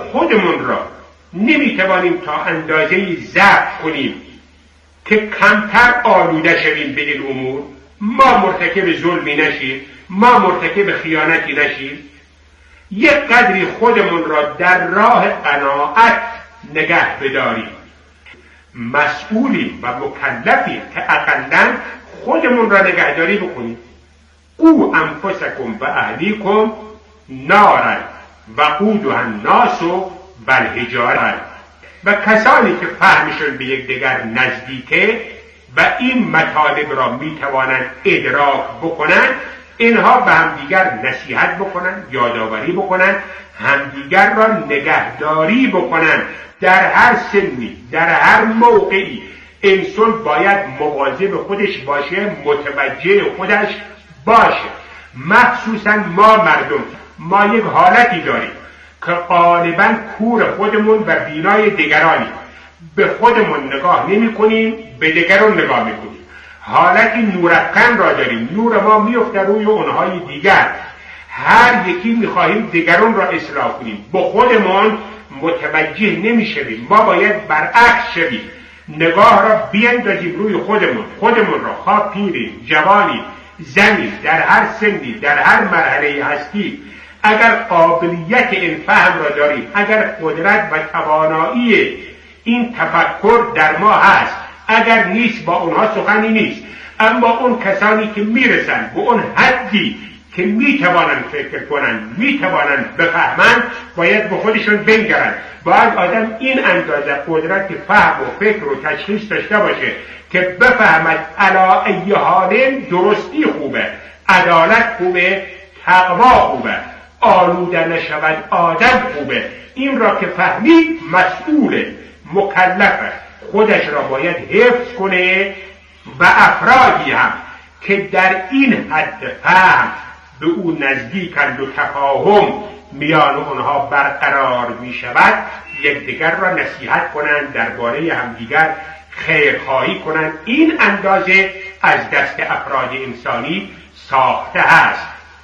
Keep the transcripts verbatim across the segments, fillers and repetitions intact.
خودمون را نمیتوانیم تا اندازه‌ای ضبط کنیم که کمتر آلوده شویم به این امور، ما مرتکب ظلمی نشیم، ما مرتکب خیانتی نشیم، یک قدری خودمون را در راه قناعت نگه بداریم. مسئولیم و مکلفیم که اقلاً خودمون را نگهداری بکنیم. قو انفسکم و اهلیکم نارا وقودها الناس والحجاره. و کسانی که فهمشون به یکدیگر نزدیکه و این مطالب را میتوانند ادراک بکنند، اینها به همدیگر نصیحت بکنند، یادآوری بکنند، همدیگر را نگهداری بکنند. در هر سنی، در هر موقعی انسان باید مواظب خودش باشه، متوجه خودش باشه. مخصوصا ما مردم، ما یک حالتی داریم که غالبا کور خودمون و بینای دیگرانیم. به خودمون نگاه نمی کنیم، به دیگران نگاه می کنیم. حالتی نورافکن را داریم، نور ما میفته روی اونهای دیگر. هر یکی میخواهیم دیگران را اصلاح کنیم، با خودمون متوجه نمیشویم. ما باید برعکس شویم، نگاه را بیندازیم روی خودمون. خودمون را خواه پیریم، جوانی، زنی، در هر سنی، در هر مرحله هستی، اگر قابلیت این فهم را داریم، اگر قدرت و توانایی این تفکر در ما هست، اگر نیست با اونها سخنی نیست. اما اون کسانی که میرسن به اون حدی که میتوانند فکر کنند، میتوانند بفهمند، باید به خودشون بنگرند. باید آدم این اندازه قدرت فهم و فکر و تشخیص داشته باشه که بفهمد علی ای حال درستی خوبه، عدالت خوبه، تقوا خوبه، آلوده نشود آدم خوبه. این را که فهمید مسئول، مکلفه، خودش را باید حفظ کنه و افرادی هم که در این حد فهم به او نزدیکند و تفاهم میان اونها برقرار می شود، یکدیگر را نصیحت کنند، درباره همدیگر خیرخواهی کنند. این اندازه از دست افراد انسانی ساخته هست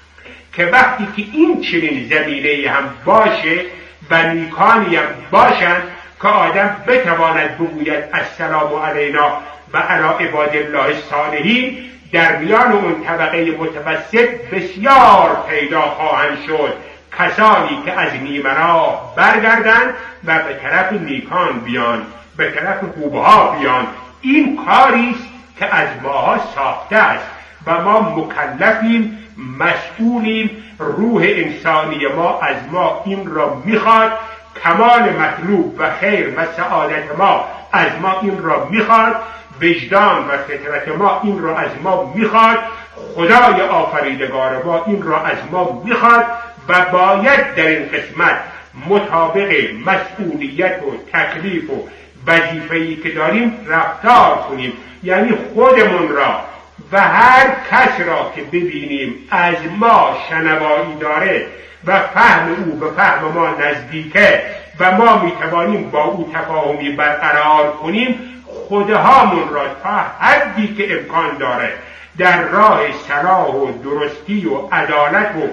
که وقتی که این چنین زمینه هم باشه و نیکانی هم باشند که آدم بتواند بگوید السلام علینا و علی عباد الله الصالحین، در میان اون طبقه متوسط بسیار پیدا خواهند شد کسانی که از نیمه راه برگردند و به طرف نیکان بیان، به طرف خوبها بیان. این کاریست که از ماها ساخته است و ما مکلفیم، مسئولیم. روح انسانی ما از ما این را میخواد، کمال مطلوب و خیر و سعادت ما از ما این را میخواد، وجدان و فطرت ما این را از ما میخواد، خدای آفریدگار ما این را از ما میخواد و باید در این قسمت مطابق مسئولیت و تکلیف و وظیفه‌ای که داریم رفتار کنیم. یعنی خودمون را و هر کس را که ببینیم از ما شنوایی داره و فهم او به فهم ما نزدیکه و ما میتوانیم با او تفاهمی برقرار کنیم، خودهامون را تا حدی که امکان داره در راه صلاح و درستی و عدالت و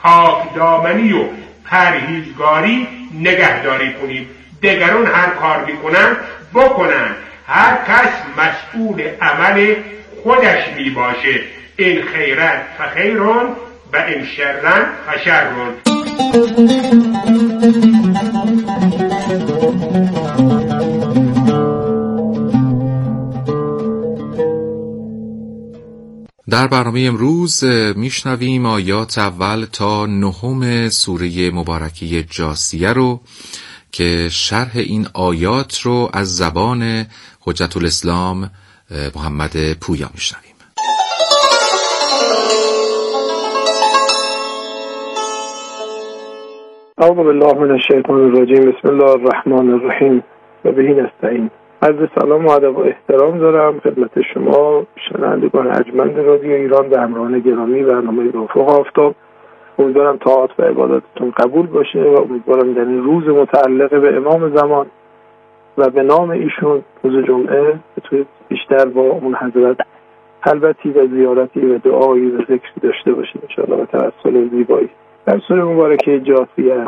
پاکدامنی و پرهیزگاری نگهداری کنیم. دیگران هر کار میکنن بکنن، هر کس مسئول عمل خودش می باشه. این خیرن فخیرون و این شرن فشرون. در برنامه امروز میشنویم آیات اول تا نهم سوره مبارکه جاثیه رو که شرح این آیات رو از زبان حجت الاسلام محمد پویا میشنویم. اعوذ بالله من الشیطان الرجیم. بسم الله الرحمن الرحیم و به نستعین. عرض سلام و ادب و احترام دارم خدمت شما شنوندگان ارجمند رادیو ایران و همراهان گرامی برنامه افق آفتاب. امیدوارم طاعات و عباداتتون قبول باشه و امیدوارم در این روز متعلق به امام زمان و به نام ایشون روز جمعه بتونید بیشتر با اون حضرت خلوتی و زیارتی و دعایی و ذکری داشته باشید انشاءالله و توسل زیبایی. در سوره مبارکه جاثیه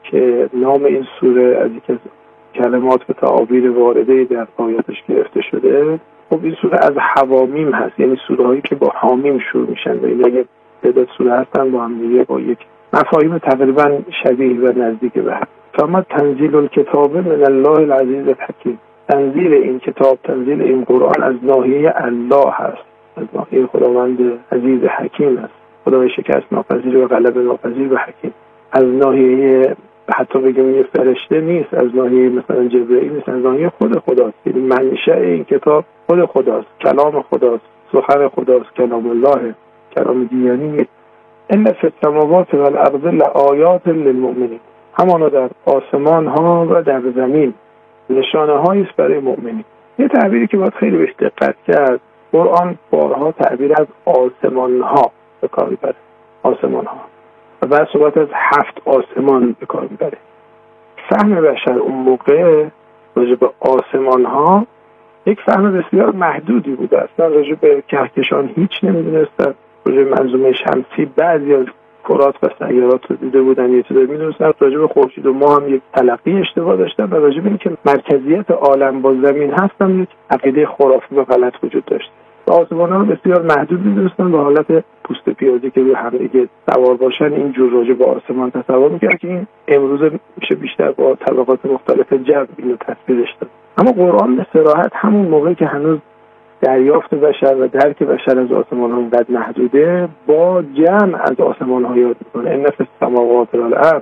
که نام این سوره از یک از کلمات و تعابیر وارده در آیاتش گرفته شده. خب این سوره از حوامیم هست، یعنی سوره هایی که با حامیم شروع میشن و این اگه تعداد سوره هستن با هم دیگه با یک مفاهیم تقریبا شبیه و نزدیک به هم. فما تنزیل الکتاب من الله العزیز الحکیم، تنزیل این کتاب، تنزیل این قرآن از ناحیه الله هست، از ناحیه خداوند عزیز حکیم است، خدای شکست ناپذیر و غلبه ناپذیر و حکیم. از ناحیه حتی بگیم یه فرشته نیست، از ناحیه مثلا جبرئیل نیست، از ناحیه خود خداست. یعنی منشأ این کتاب خود خداست، کلام خداست، سخن خداست، کلام الله، کلام دیگری نیست. ان فی السماوات والارض لآیات للمؤمنین، همانا در آسمان ها و در زمین نشانه هایی است برای مؤمنین. یه تعبیری که باید خیلی بهش دقت کرد، قرآن بارها تعبیر از آسمان ها به کار میبره، آسمان ها و بعد صحبت از هفت آسمان به کار میبره. فهم بشر اون موقع راجع به آسمان ها یک فهم بسیار محدودی بوده، اصلا راجع به کهکشان هیچ نمیدونستن، راجع به منظومه شمسی بعضی از کرات و سیارات رو دیده بودن، یه چیزی میدونستن، راجع به خورشید و ماه هم یک تلقی اشتباه داشتن و راجع به اینکه مرکزیت عالم با زمین هست هم یک عقیده خرافی و غلط وجود داشت. آسمان‌ها رو بسیار محدود می‌دونستن، به حالت پوست پیازی که روی هم دیگه سوار باشن اینجور راجع به آسمان تصور می‌کردن که این امروز میشه بیشتر با طبقات مختلف جو اینو تصویرش داد. اما قرآن به صراحت همون موقعی که هنوز دریافت بشر و درک بشر از آسمان‌ها اینقدر محدوده، با جمع از آسمان‌ها یاد می‌کنه. ان فی السماوات والارض،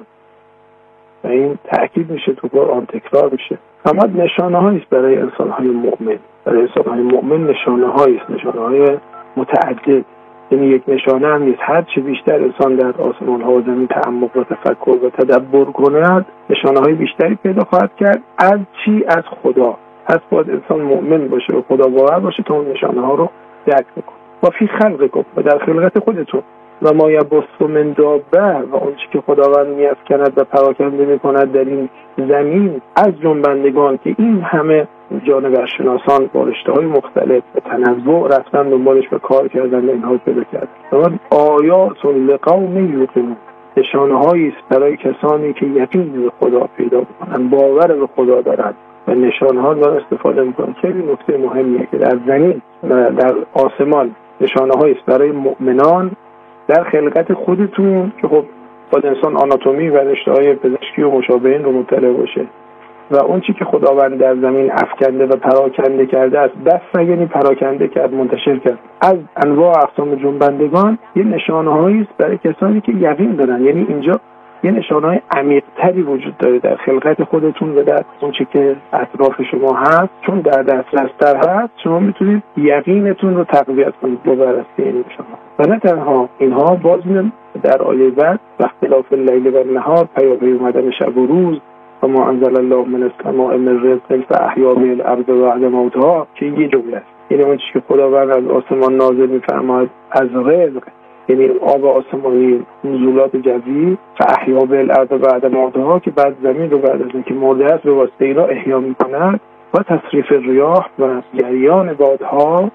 و این تأکید میشه تو قرآن، تکرار میشه. اما نشانه‌هایی است برای انسان‌های مؤمن، برای انسان‌های مؤمن نشانه‌هایی است، نشانه‌های متعدد. یعنی یک نشانه هم نیست، هر چه بیشتر انسان در آسمان‌ها و زمین تعمق و تفکر و تدبر کند، نشانه‌های بیشتری پیدا خواهد کرد. از چی؟ از خدا. پس باید انسان مؤمن باشه و خدا باور باشه تا اون نشانه‌ها رو درک بکنه. و فی خلقکم، و در خلقت خودتون، و ما یبث من دابه، و اون چی که خداوند می‌افکند و پراکنده می‌کند در این زمین از جنبندگان، که این همه جانورشناسان با رشته‌های مختلف و تنوع رفتن دنبالش و کار کردن و اینها پیدا کرد. اما آیات لقوم یوقنون، نشانه‌هایی است برای کسانی که یقین به خدا پیدا می‌کنند، باور به خدا دارند و نشانه‌ها رو استفاده می‌کنند. خیلی نکته مهمیه که در زمین و در آسمان نشانه‌هایی است برای مؤمنان در خلقت خودتون، که خب باید انسان آناتومی و رشته‌های پزشکی و مشابه رو مطلع باشه و اون چی که خداوند در زمین افکنده و پراکنده کرده است، بس یعنی پراکنده کرد، منتشر کرد از انواع اقسام جنبندگان، یه نشانه‌هایی است برای کسانی که یقین دارن. یعنی اینجا یه نشانه‌های عمیق‌تری وجود داره در خلقت خودتون و در اون چی که اطراف شما هست، چون در دسترستر هست، شما میتونید یقینتون رو تقویت کنید با بررسی این نشانه‌ها. و نه تنها اینها، باز می‌بینیم در آیه بعد اختلاف اللیل و النهار، پیاپی اومدن شب و روز، و ما انزل الله من السماء من رزق فاحیا به الارض بعد موتها، که یه جمله است. یعنی اون چیزی که خداوند از آسمان نازل می‌فرماید از رزق، یعنی آب آسمانی، نزولات جوی، فاحیا به الارض بعد موتها، که بعد زمین رو بعد از اینکه مرده است به واسطه اینا احیا می‌کند، و تصریف الریاح و جریان بادها،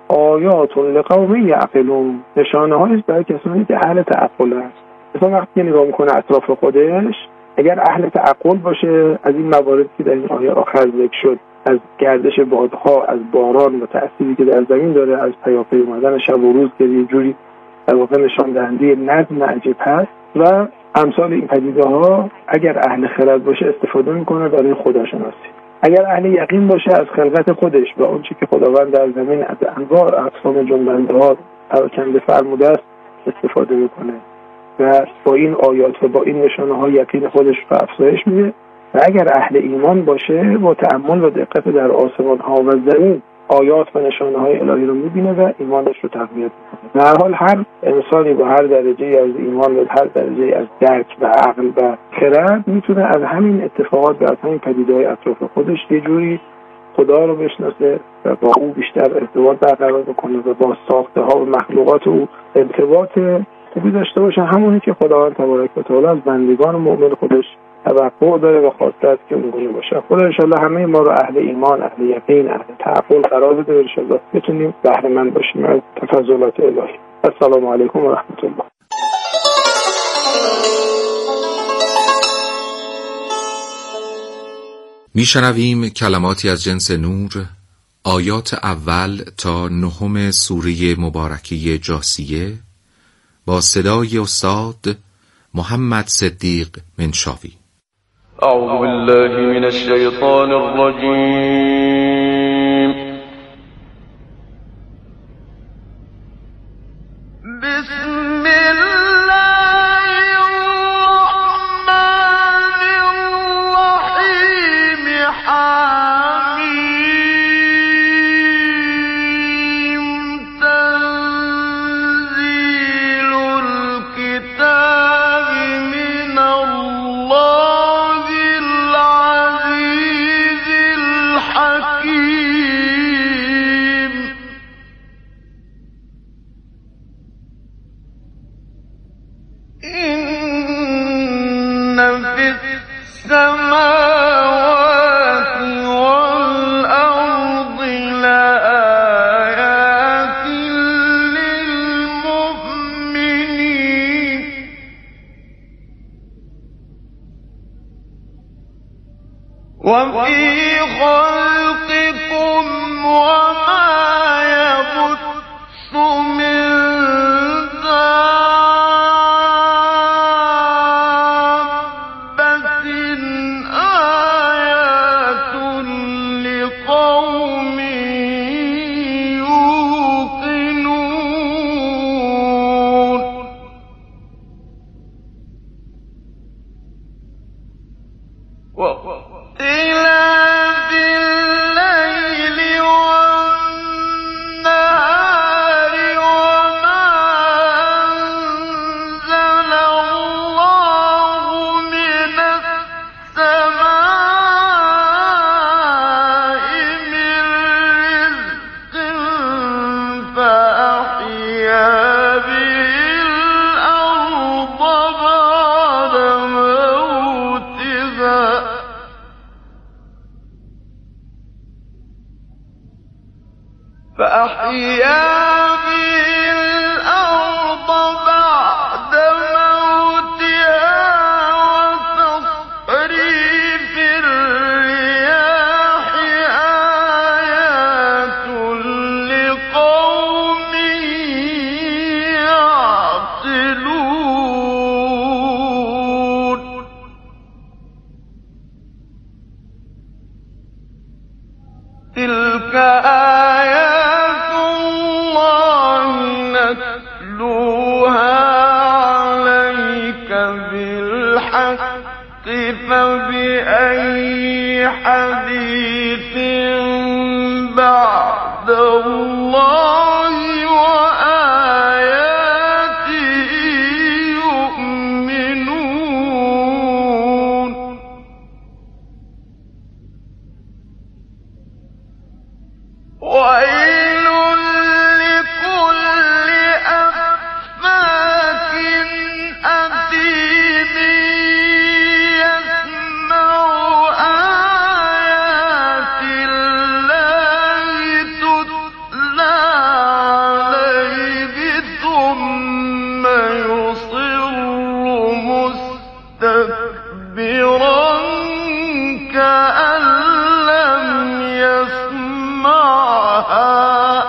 آیات لقوم یعقلون، نشانه‌هایی است برای کسانی که اهل تعقل است. مثلا وقتی نگاه می‌کنه اطراف خودش، اگر اهل تعقل باشه، از این مواردی که در این آیه آخر ذکر شد، از گردش بادها، از باران و تأثیری که در زمین داره، از پیاپی اومدن شب و روز که یه جوری در واقع نشان دهنده نظم عجیب هست، و امثال این پدیده‌ها، اگر اهل خرد باشه استفاده می‌کنه برای خداشناسی. اگر اهل یقین باشه از خلقت خودش و اون چیزی که خداوند در زمین از انواع اقسام جنبنده‌ها پراکنده فرموده است استفاده می‌کنه و با این آیات و با این نشانه‌ها یقین خودش رو افزایش میده. و اگر اهل ایمان باشه با تأمل و دقت در آسمان‌ها و زمین آیات و نشانه‌های الهی رو می‌بینه و ایمانش رو تقویت می‌کنه. در هر حال هر انسانی با هر درجه‌ای از ایمان و هر درجه‌ای از درک و عقل و خرد میتونه از همین اتفاقات و از همین پدیده‌های اطراف خودش یه جوری خدا رو بشناسه و با او بیشتر ارتباط برقرار بکنه و با ساخته‌ها و مخلوقات او ارتباط خوبی داشته باشه، همونی که خداوند تبارک و تعالی از بندگان مؤمن خودش توقع داره و خواسته است که اونگونه باشه. خدا انشالله همه ما رو اهل ایمان، اهل یقین، اهل تعقل قرار بده، انشالله بتونیم بهره مند باشیم از تفضلات الهی. السلام علیکم و رحمت الله. میشنویم کلماتی از جنس نور، آیات اول تا نهم سوره مبارکه جاثیه با صدای استاد محمد صدیق منشاوی. اعوذ بالله من الشیطان الرجیم. بسم الله الرحمن الرحیم. حمیم. تنزیل الكتاب من الله العزیز الحکیم. إن في السماوات والأرض لآيات للمؤمنين. وفي خلقكم وما يبث من واختلاف الليل والنهار وما أنزل الله من السماء من رزق فأحيا به الأرض بعد موتها. فأحيا به الأرض بعد موتها وتصريف الرياح آيات لقوم يعقلون. تلك آيات الله نتلوها عليك بالحق فبأي حديث بعد الله وآياته يؤمنون. ويل لكل أفاك أثيم يسمع آيات الله تتلى عليه ثم يصر مستكبرا كأن لم يسمعها.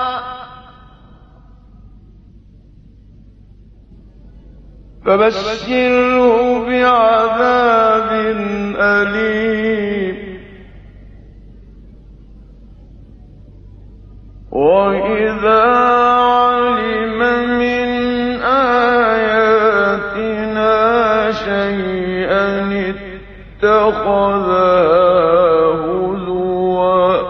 فبشره بعذاب أليم. وإذا علم من آياتنا شيئا اتخذها هزوا.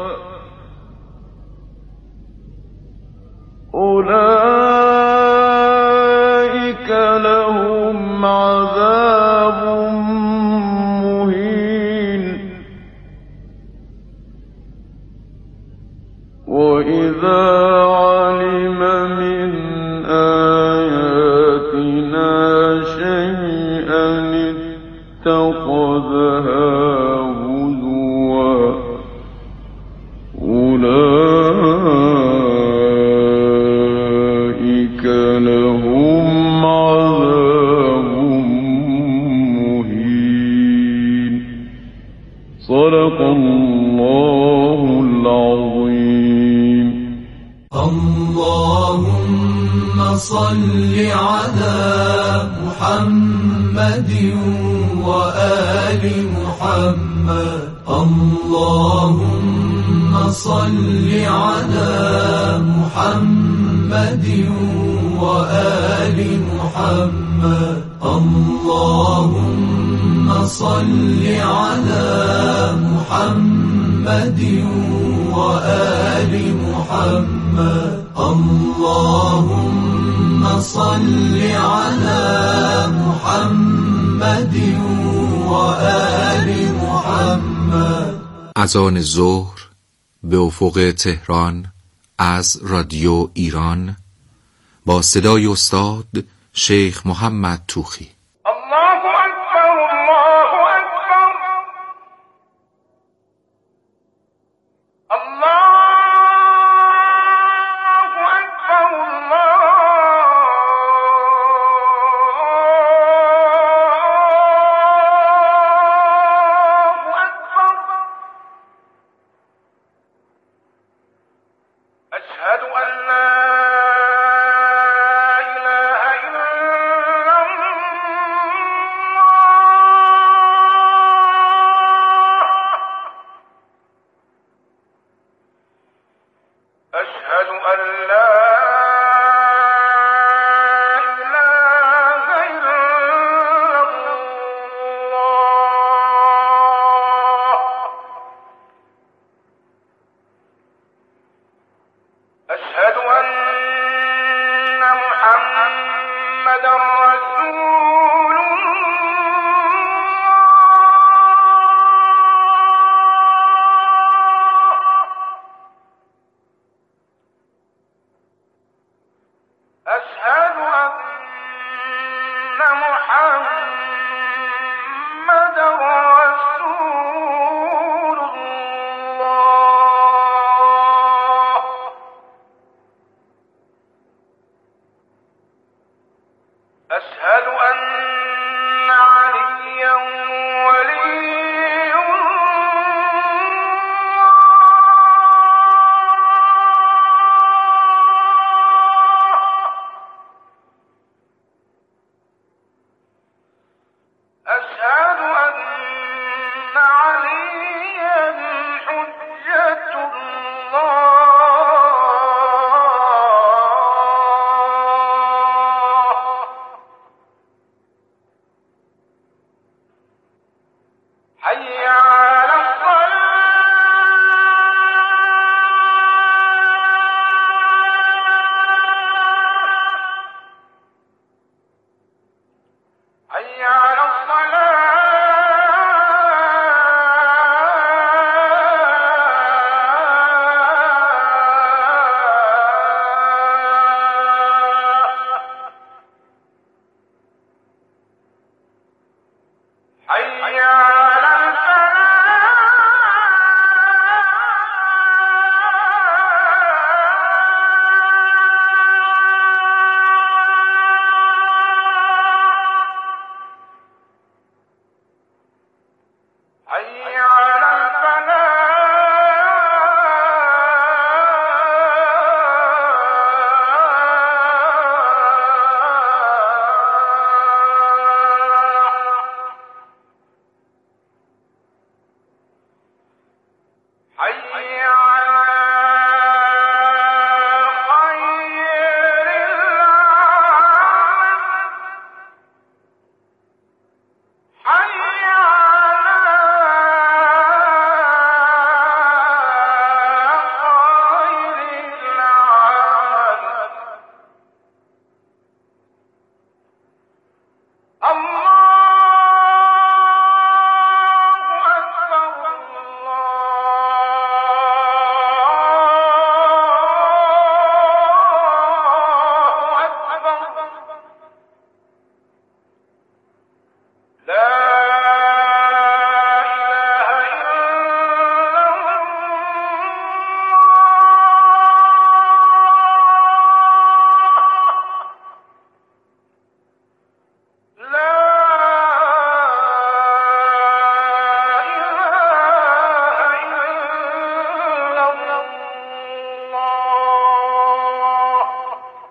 أولئك لهم عذاب مهين. وإذا علم من آياتنا شيئا اتخذها هزوا. أولئك لهم عذاب مهين. صدق الله العظيم. اللهم صل على محمد وآل محمد. اللهم صل على محمد وآل محمد. اللهم صل على محمد وآل محمد. اللهم صل على محمد وآل محمد. اذان ظهر به افق تهران از رادیو ایران با صدای استاد شیخ محمد توخی. الله اکبر، الله اکبر، الله اکبر، الله اکبر. اشهد ان لا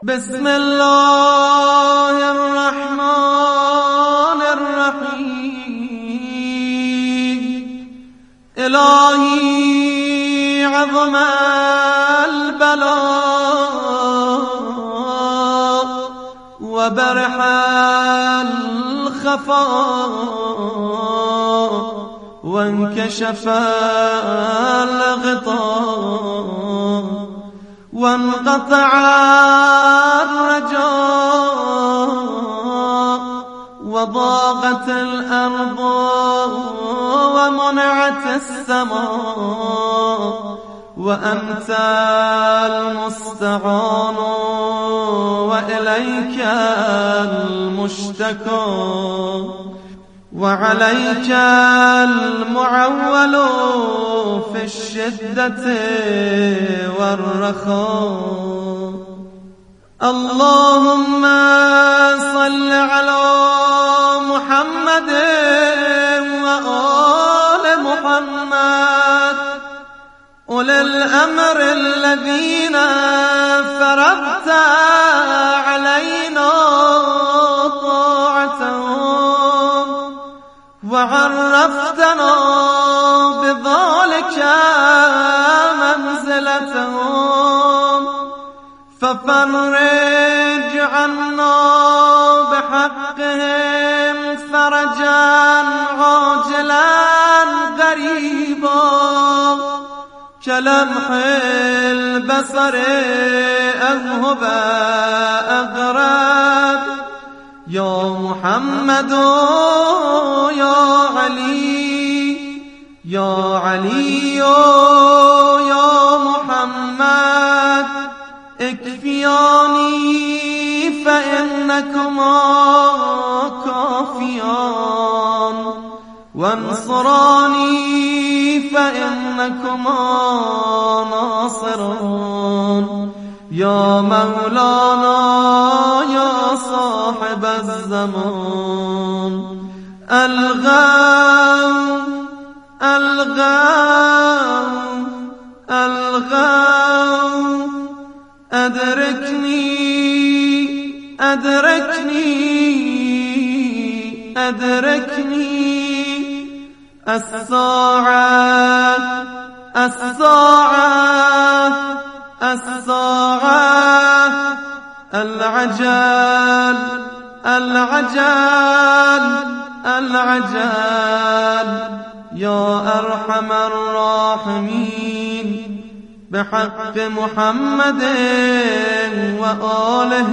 بسم الله الرحمن الرحیم. الهی عظم البلاء و برح الخفاء و انکشف الغطاء وانقطع الرجاء وضاقت الأرض ومنعت السماء وأنت المستعان وإليك المشتكى وعليك المعول في الشدة والرخاء. اللهم صل على محمد وآل محمد أولي الأمر الذين فرضت علينا طاعتهم وعرفتنا بذلك منزلتهم ففرج عنا بحقهم فرجا عاجلا قريبا كلمح البصر أذهب أغرب. يا محمد يا علي يا علي يا محمد اكفياني فإنكما كافيان وانصراني فإنكما ناصران. يا مولانا يا صاحب الزمان الغوث الغوث الغوث أدركني أدركني أدركني الساعة الساعة الساعة العجل العجل العجل. يا أرحم الراحمين بحق محمد وآله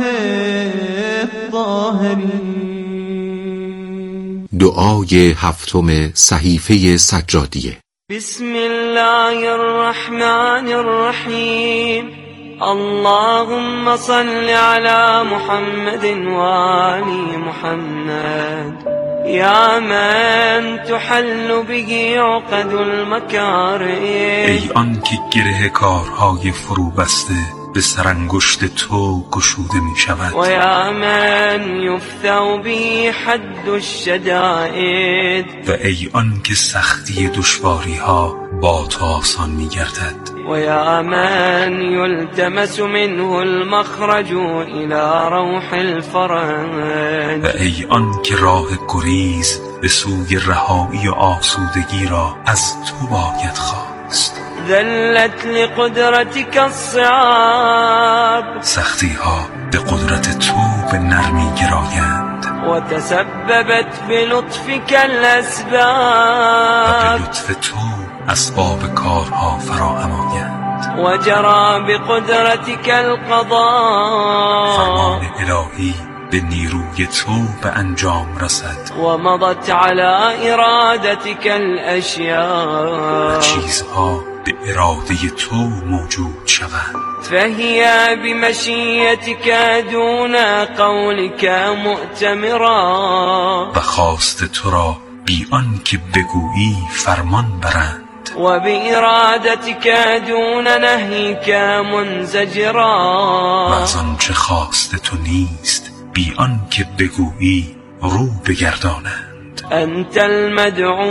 الطاهرين. دعای هفتم صحیفه سجادیه. بسم الله الرحمن الرحیم. اللهم صل على محمد وآل محمد یا من تحل به عقد المکارم. ای آن که گره کارهای فرو بسته به سرانگشت تو گشوده می شود. و یا من یفتو به حد الشدائد. و ای آن که سختی دشواری ها با تو آسان می گردد. و یا من یلتمس منه المخرج الى روح الفرج. و ای آن که راه گریز به سوی رهایی و آسودگی را از تو باید خواست. ذلت لقدرتك الصعاب. سختی ها به قدرت تو به نرمی گرایند. و تسببت بلطفك الاسباب. و به لطف تو اسباب کارها فراهم آیند. و جرى بقدرتك القضاء. فرمان الهی به نیروی تو به انجام رسد. و مضت على ارادتك الاشیاء. و چیزها به اراده تو موجود شوند. فهي بمشیتك دون قولك مؤتمرا. و خواست تو را بی آن که بگویی فرمان برند. و بإرادتك دون نهیك منزجرا. و از آنچه خواست تو نیست بی آن که بگویی رو بگردانند. انت المدعو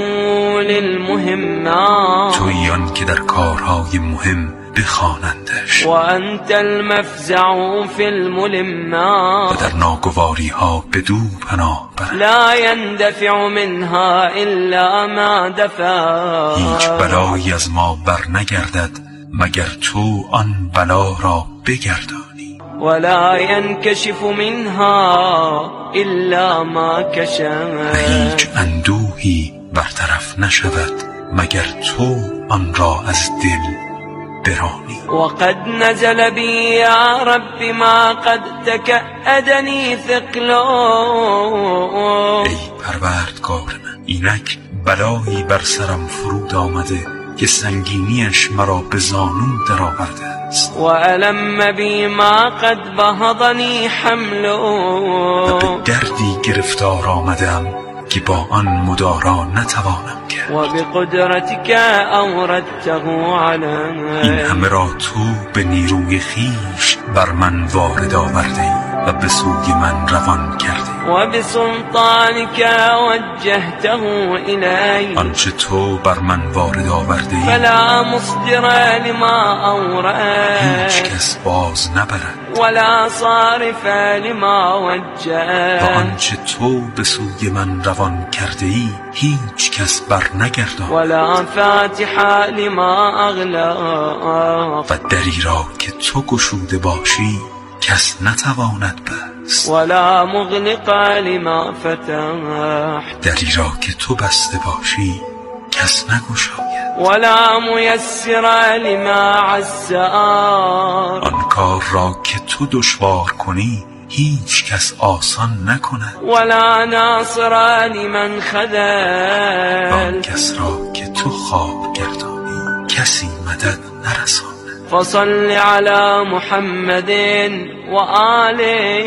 للمهمات، تویی آن که در کارهای مهم بخوانندش، و انت المفزع فی الملمات، و در ناگواری ها بدو پناه برند. لا يندفع منها الا ما دفع، هیچ بلایی از ما بر نگردد مگر تو آن بلا را بگردانی. ولا ينكشف منها الا ما كشف، و هیچ اندوهی برطرف نشود مگر تو آن را از دل برانی. وقد نزل بي يا رب ما قد تكأدني ثقلا، ای پروردگار من، اینک بلایی بر سرم فرود آمده که سنگینیش مرا به زانو در آورده است. و علم بی ما قد بهضنی حمل، و به دردی گرفتار آمدم که با آن مدارا نتوانم کرد. و بقدرتك اوردته علی، این همه را تو به نیروی خیش بر من وارد آورده ای و به سوی من روان کرده. و بسلطانك وجهته الی، آنچه تو بر من وارد آورده ای فلا مصدر لما اورد، هیچ کس باز نبرد، ولا صارف لما وجه، و آنچه تو به سوی من روان کرده ای هیچ کس بر نگرداند، ولا فاتح لما اغلق، و دری را که تو گشوده باشی کس نتواند بست، ولا مغلق لما فتح، دری را که تو بسته باشی کس نگشاید، ولا میسر لما عسر، آن کار را که تو دشوار کنی هیچ کس آسان نکند، ولا ناصر لمن خذل، آن کس را که تو خوار گردانی کسی مدد نرساند. فصل على محمد و آله،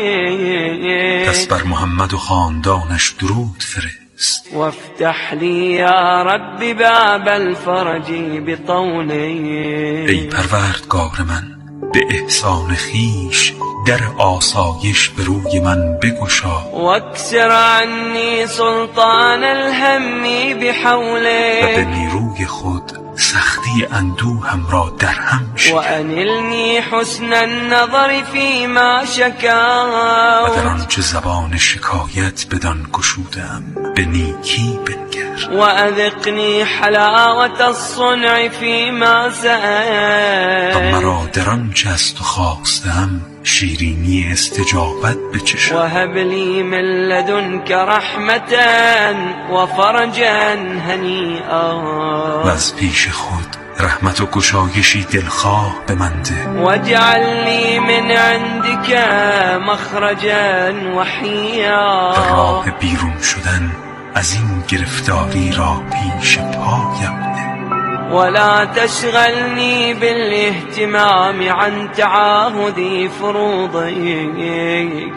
پس بر محمد و خاندانش درود فرست. وافتح لی یا رب باب الفرج بطولی، ای پروردگار من، به احسان خیش در آسایش به روی من بگشا، واکسر عنی سلطان الهم بحوله، و به نیروی خود سختی اندوهم را در هم شکن، و انلنی حسن النظر فیما شکا، و در آنچه زبان شکایت بدان گشودم به نیکی بنگر، و اذقنی حلاوت الصنع فیما سأل، و مرا در آنچه از تو خواستم شیرینی استجابت بچشم، و هب لی من لدنک رحمتا و فرجا هنیئا، و از پیش خود رحمت و گشایشی دلخواه به من ده، واجعل لی من عندک مخرجا وحیا، و راه بیرون شدن از این گرفتاری را پیش پایم ده، ولا تشغلني بالاهتمام عن تعاهد فروضك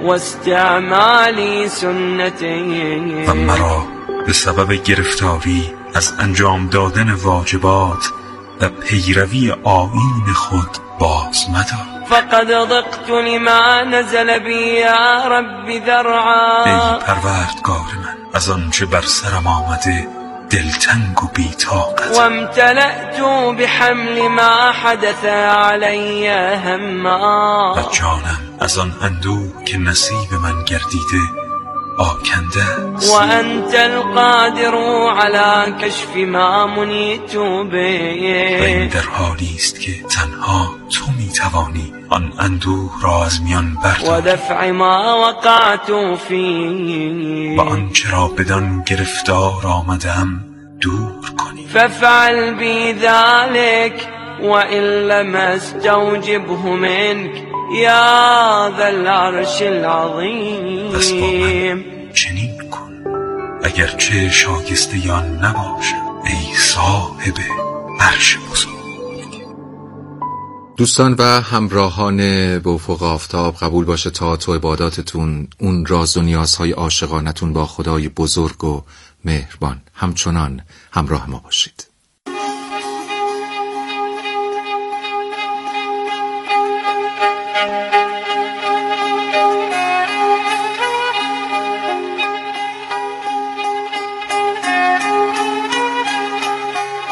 واستعمال سنتك، و مرا به سبب گرفتاری از انجام دادن واجبات و پیروی آیین خود باز مدار. فقد ضقت لما نزل بی یا رب ذرعا، ای پروردگار من، از آنچه بر سرم آمده دلتنگ و بی‌طاقت، و امتلأت بحمل ما حدث علی هما، و جانم از آن اندوه که نصیب من گردیده آکنده است، و انت القادر علی کشف ما منیت به، و این در حالی است که تنها تو میتوانی آن اندوه را از میان برداری، و دفع ما وقعت فی، و آنچه را بدان گرفتار آمدم دور کنی. فافعل بی ذلک و ان لم استوجبه منک یا ذا العرش العظیم، پس با من چنین کن اگرچه شایسته آن نباشم، ای صاحب عرش بزرگ. دوستان و همراهان به افق آفتاب، قبول باشه طاعت و عباداتتون، اون راز و نیازهای عاشقانتون با خدای بزرگ و مهربان همچنان همراه ما باشید.